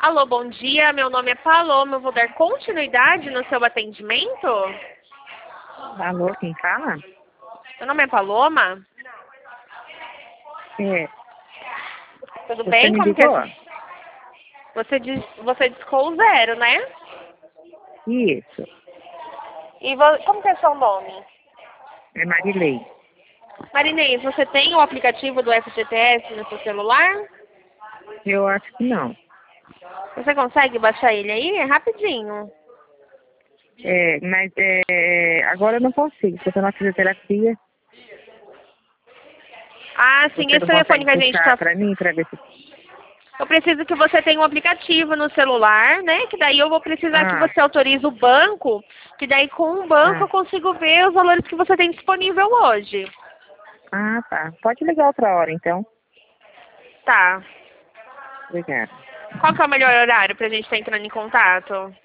Alô, bom dia. Meu nome é Paloma. Eu vou dar continuidade no seu atendimento. Alô, quem fala? Meu nome é Paloma. É, Tudo você bem? me Como que é? ligou? Você discou o 0, né? Isso, E como que é seu nome? é Marilei. Marinês, você tem o aplicativo do FGTS no seu celular? Eu acho que não. Você consegue baixar ele aí? É rapidinho. Mas agora eu não consigo, porque eu tô na fisioterapia. Ah, sim, Você esse não telefone consegue que a gente puxar tá... pra mim, pra ver se... Eu preciso que você tenha um aplicativo no celular, né? Que daí eu vou precisar que Ah, você autorize o banco, que daí com o banco ah, eu consigo ver os valores que você tem disponível hoje. tá. Pode ligar outra hora, então. Tá. Obrigada. Qual que é o melhor horário pra gente estar entrando em contato?